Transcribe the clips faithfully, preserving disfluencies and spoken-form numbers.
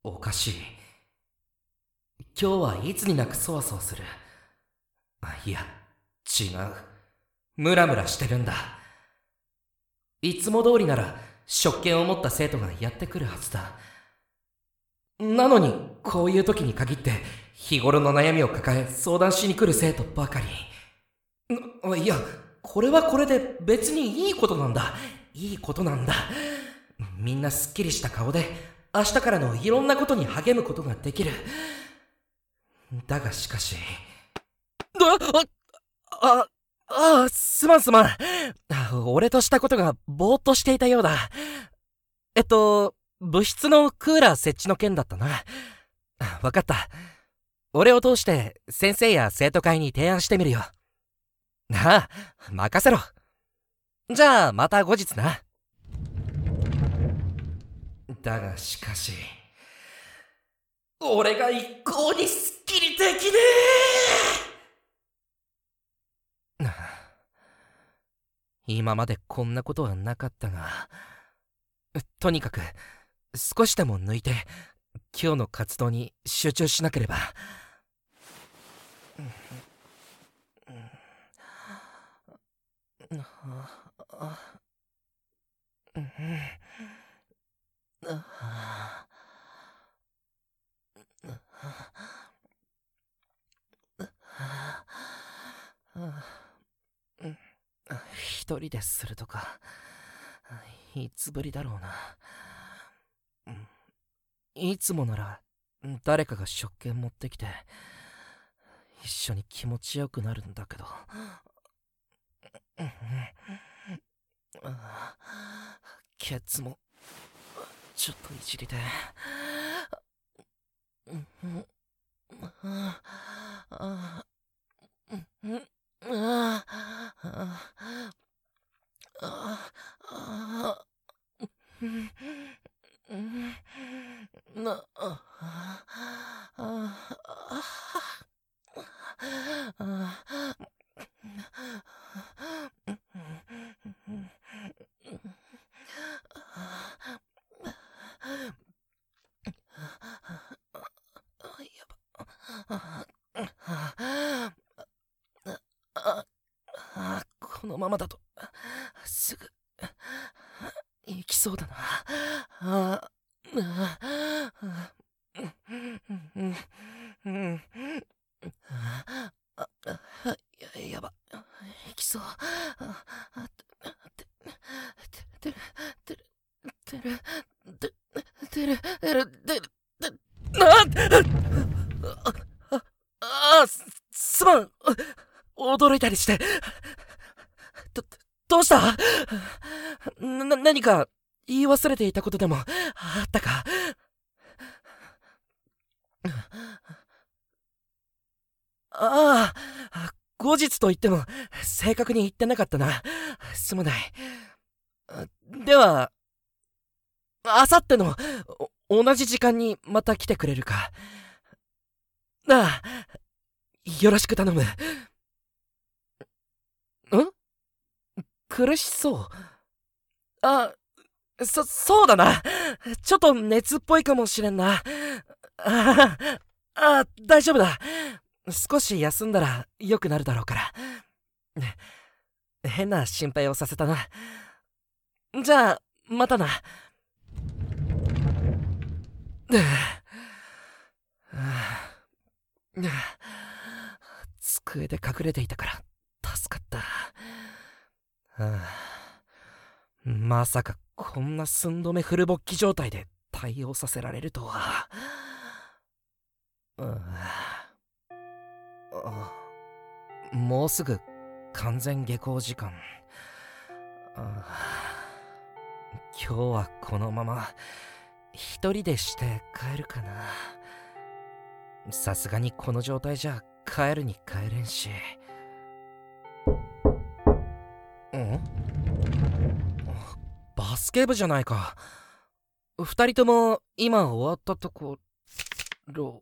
おかしい。今日はいつになくそわそわする。あ、いや、違う。ムラムラしてるんだ。いつも通りなら食券を持った生徒がやってくるはずだ。なのにこういう時に限って日頃の悩みを抱え相談しに来る生徒ばかり。んいや、これはこれで別にいいことなんだ。いいことなんだ。みんなすっきりした顔で明日からのいろんなことに励むことができる。だがしかし、ああああすまんすまん。俺としたことがぼーっとしていたようだ。えっと部室のクーラー設置の件だったな。わかった。俺を通して先生や生徒会に提案してみるよ。ああ、任せろ。じゃあまた後日な。だがしかし、俺が一向にすっきりできねえ。今までこんなことはなかったが、とにかく少しでも抜いて今日の活動に集中しなければ。一人でするとかいつぶりだろうな。いつもなら誰かが食券持ってきて一緒に気持ちよくなるんだけど、ケツもちょっといじりで。このままだとすぐ行きそうだな。あややば、行きそう。てるてるてるてるてるてるああすすまん。驚いたりして。どどうした？な何か言い忘れていたことでもあったか？ああ、後日と言っても正確に言ってなかったな。すまない。ではあさっての同じ時間にまた来てくれるか？ああ、よろしく頼む。ん？苦しそう。あ、そ、そうだな。ちょっと熱っぽいかもしれんな。ああ、大丈夫だ。少し休んだら良くなるだろうから。変な心配をさせたな。じゃあ、またな。机で隠れていたから助かった。まさかこんな寸止めフル勃起状態で対応させられるとは。もうすぐ完全下校時間。今日はこのまま一人でして帰るかな。さすがにこの状態じゃ帰るに帰れんし。ん？バスケ部じゃないか。二人とも今終わったところ。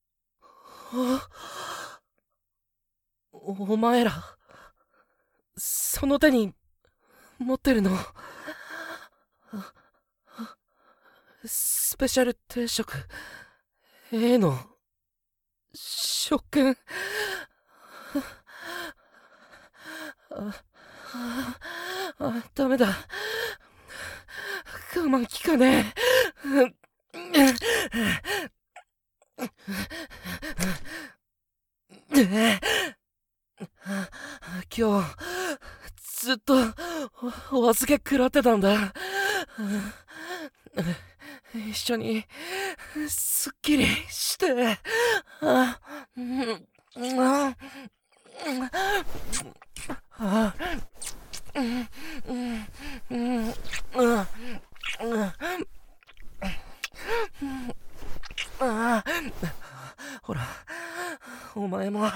お前らその手に持ってるのスペシャル定食 A の食券。あああダメだ、我慢きかねえ。今日ずっとお、お預け食らってたんだ。一緒にすっきりしてああああほらお前も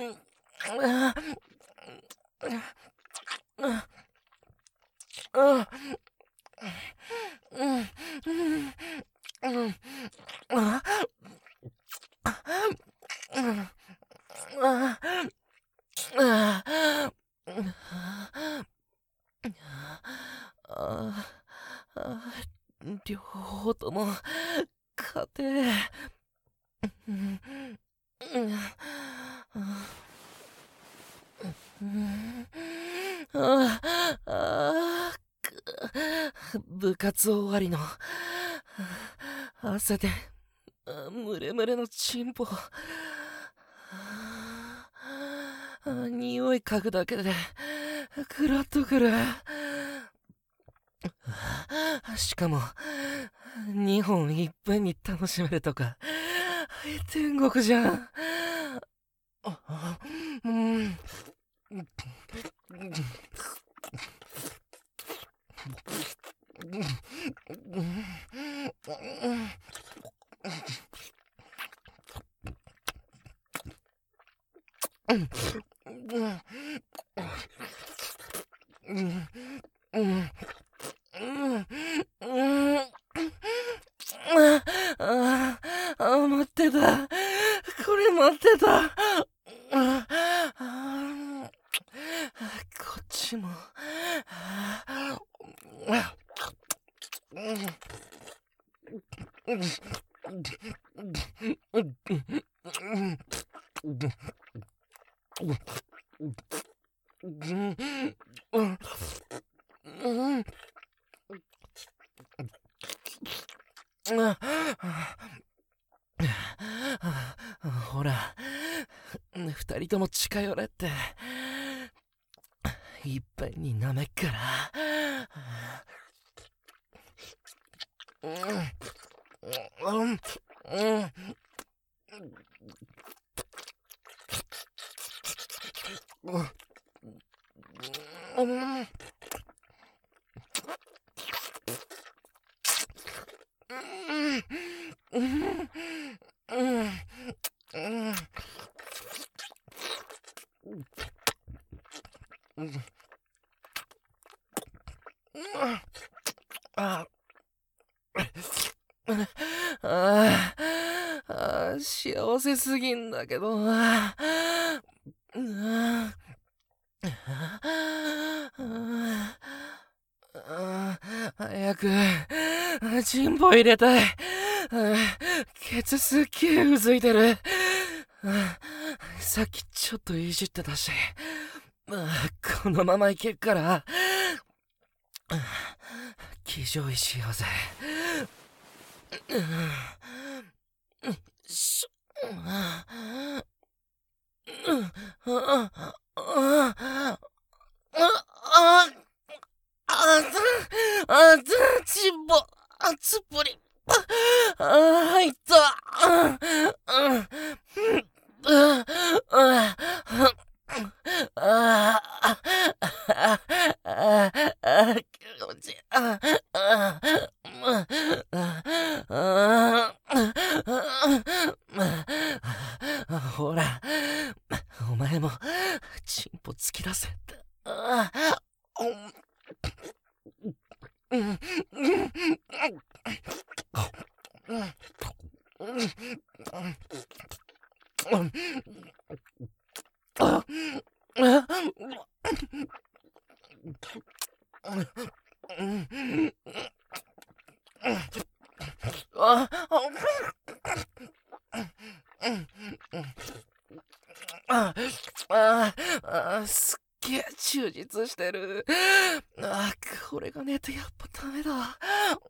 両方とも家庭ああ部活終わりの汗でムレムレのチンポ、匂い嗅ぐだけでクラッとくる。しかもにほんいっぺんに楽しめるとか天国じゃん。うんああ待ってた、これ待ってた。こっちもほら二人とも近寄れって、いっぺんに舐めっから。うんうんあああ幸せすぎんだけどな。早くチンポ入れたい。ケツすっげえうずいてる。さっきちょっといじってたし、このままいけっから騎乗位しようぜ。しょああああつちんぼあつっぽりあ入ったああああ気持ちいい。ああほらお前もチンポ突き出せって。 あ、あ、あ、あ、すっげえ充実してる。あ、これがねえとやっぱダメだ。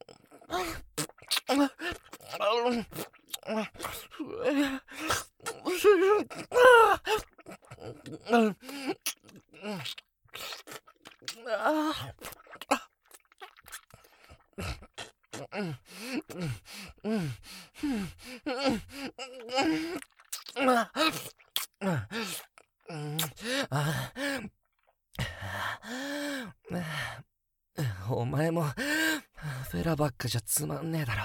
お前もフェラばっかじゃつまんねえだろ。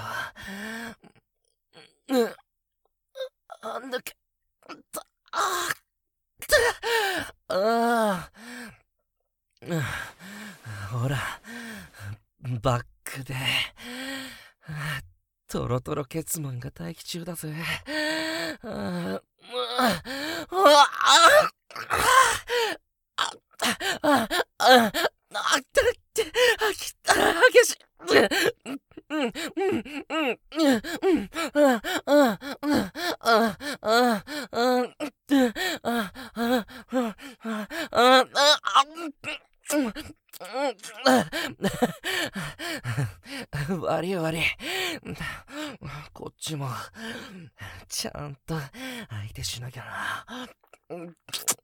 うん、あんだけああ、うん、ほらバックでトロトロケツマンが待機中だぜ。あああああったってあきた激しい。うんうんうんうんうんあああああ悪い悪い。こっちもちゃんと相手しなきゃな。うん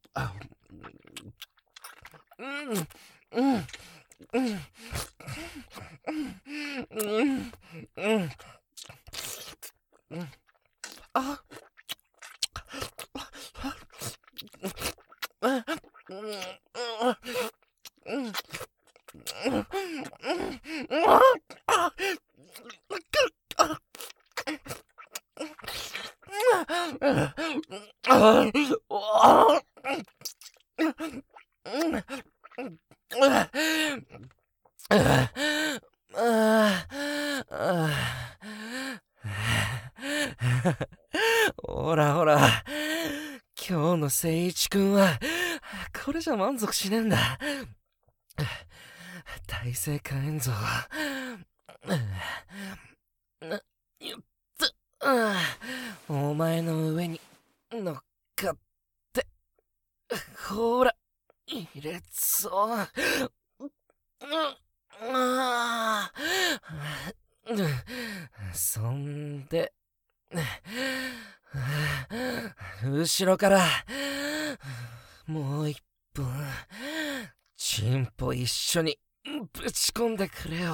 うんうんうんうんうんあほらほら、今日の聖一くんはこれじゃ満足しねえんだ。大政火炎像はお前の上に乗っかってほら入れそうそんで後ろからもう一本チンポ一緒にぶち込んでくれよ。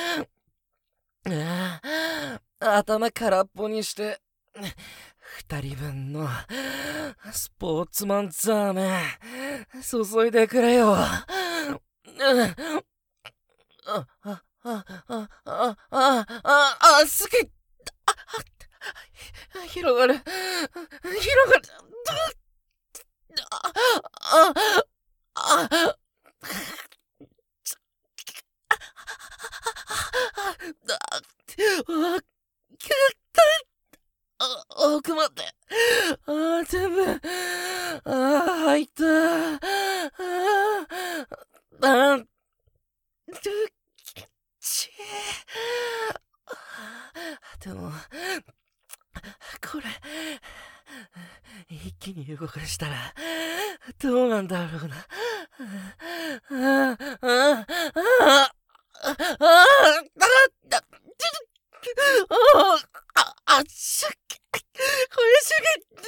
頭空っぽにして二人分のスポーツマンザーメン注いでくれよ。ああああああああすげえ広がる広がるあああ奥まであ全部あ入ったあちでもこれ一気に動かしたらどうなんだろうな。あああああああっしゃこれし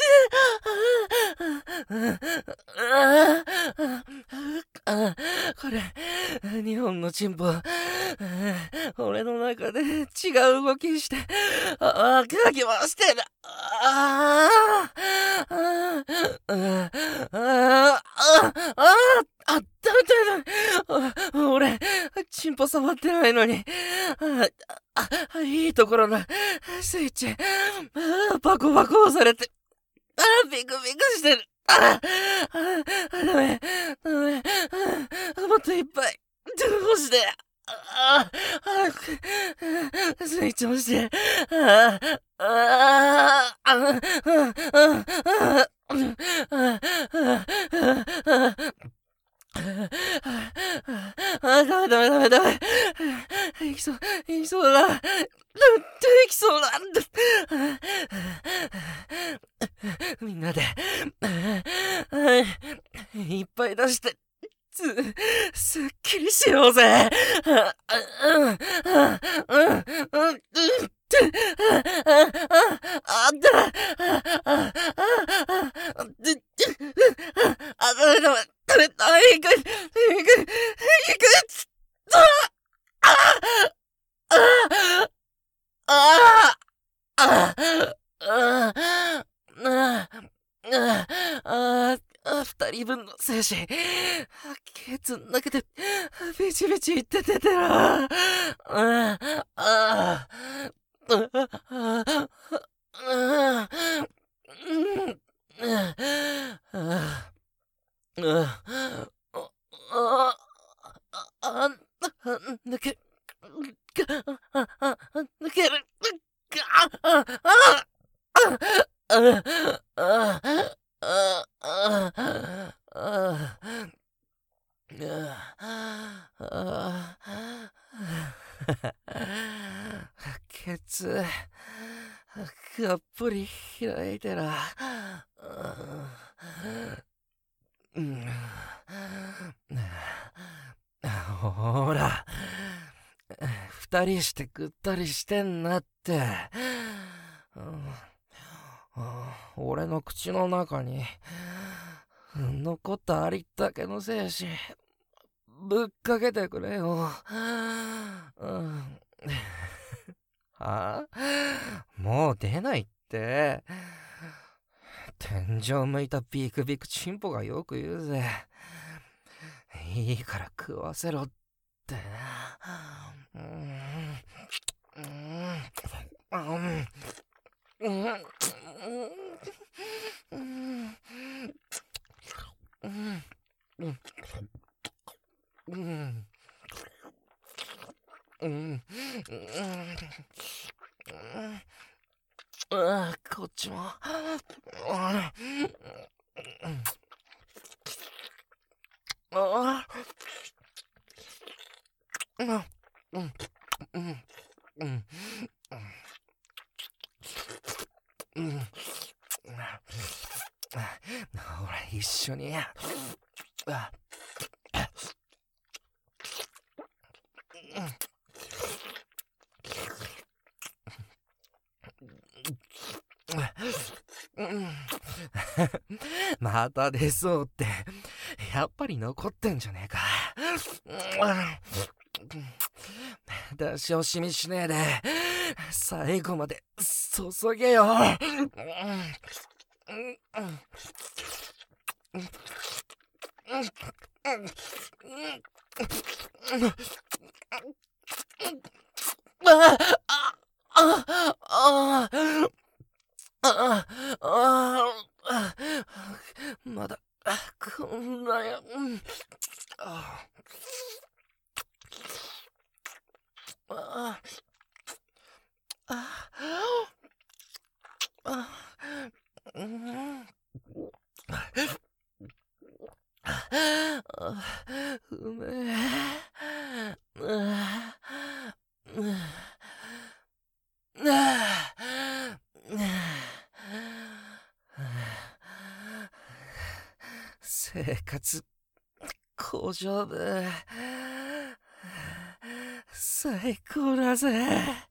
ゃこれ日本のチンポ俺の中で違う動きしてああかき回してる。あああああああっためた俺チンポ触ってないのにああいいところだスイッチバコバコ押されてあビクビクしてる。ああダメダメもっといっぱいどうしてああスイッチ押してああああああ、ダメダメダメダメ。いきそう、いきそうだ。いきそうだ。みんなで、いっぱい出して、す、すっきりしようぜ。うん、うん、うん、うん、うん。あんた、あ、ダメダメ、ダメ、あ、いく、いく、いく、いく、あ、あ、あ、あ、あ、あ、あ、あ、二人分の精子、ケツん中で、ビチビチ言ってててな。あ、あ、あ、抜け、抜ける。ケツ、がっぽり開いてら。うん、ほら、二人してぐったりしてんなって。うん、俺の口の中に残ったありったけの精子ぶっかけてくれよ。うん、はあ、もう出ないって。天井向いたビクビクチンポがよく言うぜ。いいから食わせろって。うん、うん、うん、うん、うん、うん、うん、うん、うん、あ、こっちも。あ、あ、うん、うん、うん、うん、うん。ほら、一緒に。あ、うん、また出そうって、やっぱり残ってんじゃねえか。出し惜しみしねえで、最後まで注げよ。あああああああ、まだこんなや、ああああ、うん、うめえ。生活向上部最高だぜ。